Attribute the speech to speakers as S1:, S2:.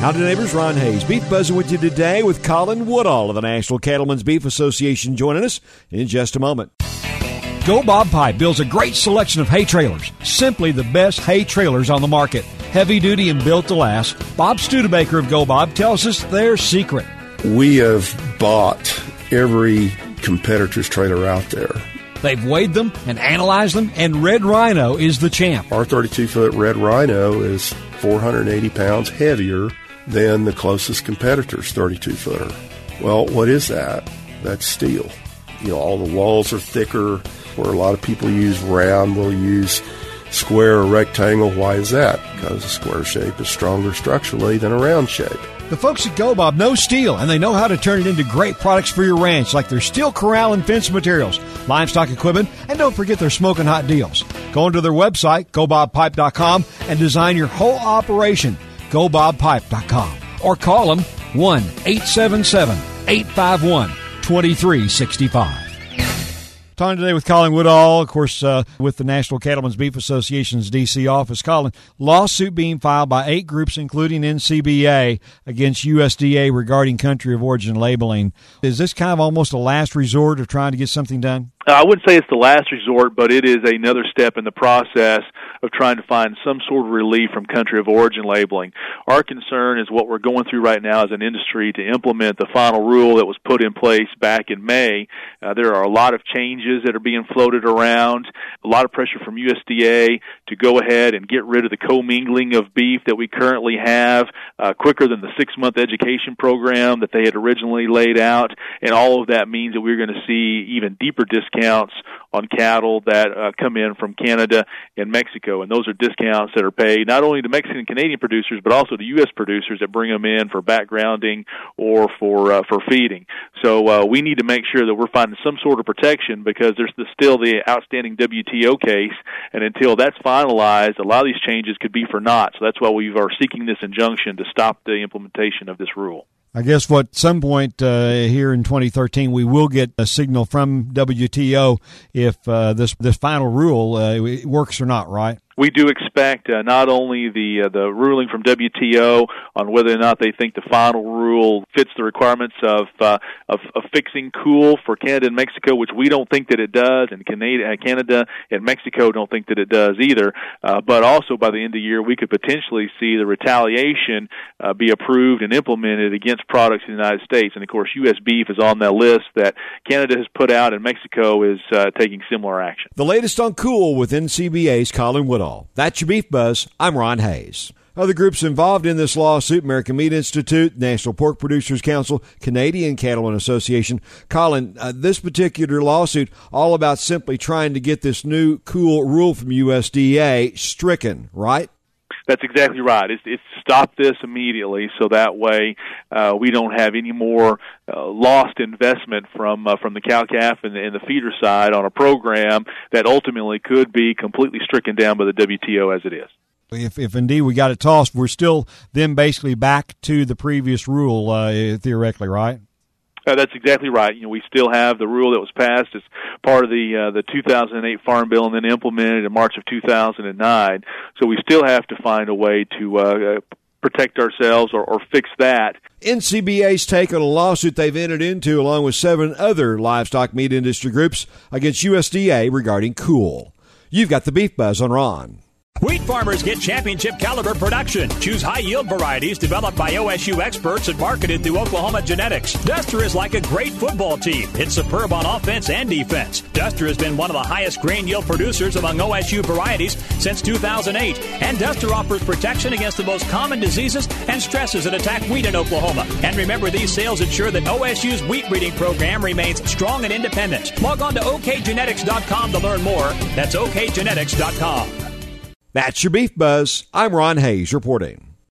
S1: Howdy neighbors, Ron Hayes. Beef Buzzing with you today with Colin Woodall of the National Cattlemen's Beef Association joining us in just a moment.
S2: Go Bob Pipe builds a great selection of hay trailers. Simply the best hay trailers on the market. Heavy duty and built to last. Bob Studebaker of Go Bob tells us their secret.
S3: We have bought every competitor's trailer out there.
S2: They've weighed them and analyzed them, and Red Rhino is the champ.
S3: Our 32-foot Red Rhino is 480 pounds heavier than the closest competitor's 32-footer. Well, what is that? That's steel. All the walls are thicker, where a lot of people use round, we'll use square or rectangle. Why is that? Because a square shape is stronger structurally than a round shape.
S2: The folks at Go Bob know steel, and they know how to turn it into great products for your ranch, like their steel corral and fence materials, livestock equipment, and don't forget their smoking hot deals. Go onto their website, gobobpipe.com, and design your whole operation, gobobpipe.com. Or call them 1-877-851-2365. Talking today with Colin Woodall, of course, with the National Cattlemen's Beef Association's D.C. office. Colin, lawsuit being filed by 8 groups, including NCBA, against USDA regarding country of origin labeling. Is this kind of almost a last resort of trying to get something done?
S4: I wouldn't say it's the last resort, but it is another step in the process of trying to find some sort of relief from country of origin labeling. Our concern is what we're going through right now as an industry to implement the final rule that was put in place back in May. There are a lot of changes that are being floated around, a lot of pressure from USDA to go ahead and get rid of the commingling of beef that we currently have quicker than the 6-month education program that they had originally laid out, and all of that means that we're going to see even deeper discounts on cattle that come in from Canada and Mexico, and those are discounts that are paid not only to Mexican and Canadian producers but also to U.S. producers that bring them in for backgrounding or for feeding. So we need to make sure that we're finding some sort of protection, because there's still the outstanding WTO case, and until that's finalized, a lot of these changes could be for naught. So that's why we are seeking this injunction to stop the implementation of this rule.
S2: I guess at some point here in 2013, we will get a signal from WTO if this final rule works or not, right?
S4: We do expect not only the ruling from WTO on whether or not they think the final rule fits the requirements of fixing cool for Canada and Mexico, which we don't think that it does, and Canada and Mexico don't think that it does either. But also by the end of the year, we could potentially see the retaliation be approved and implemented against products in the United States. And of course, U.S. beef is on that list that Canada has put out, and Mexico is taking similar action.
S1: The latest on Cool with NCBA's Colin Woodall. That's your Beef Buzz. I'm Ron Hayes. Other groups involved in this lawsuit: American Meat Institute, National Pork Producers Council, Canadian Cattlemen Association. Colin, this particular lawsuit all about simply trying to get this new cool rule from USDA stricken, right?
S4: That's exactly right. It's stop this immediately, so that way we don't have any more lost investment from the cow-calf and the feeder side on a program that ultimately could be completely stricken down by the WTO as it is.
S2: If indeed we got it tossed, we're still then basically back to the previous rule, theoretically, right?
S4: That's exactly right. We still have the rule that was passed as part of the 2008 Farm Bill and then implemented in March of 2009. So we still have to find a way to protect ourselves or fix that.
S1: NCBA's take on a lawsuit they've entered into along with 7 other livestock meat industry groups against USDA regarding Cool. You've got the Beef Buzz on Ron.
S5: Wheat farmers get championship caliber production. Choose high-yield varieties developed by OSU experts and marketed through Oklahoma Genetics. Duster is like a great football team. It's superb on offense and defense. Duster has been one of the highest grain yield producers among OSU varieties since 2008. And Duster offers protection against the most common diseases and stresses that attack wheat in Oklahoma. And remember, these sales ensure that OSU's wheat breeding program remains strong and independent. Log on to okgenetics.com to learn more. That's okgenetics.com.
S1: That's your Beef Buzz. I'm Ron Hayes reporting.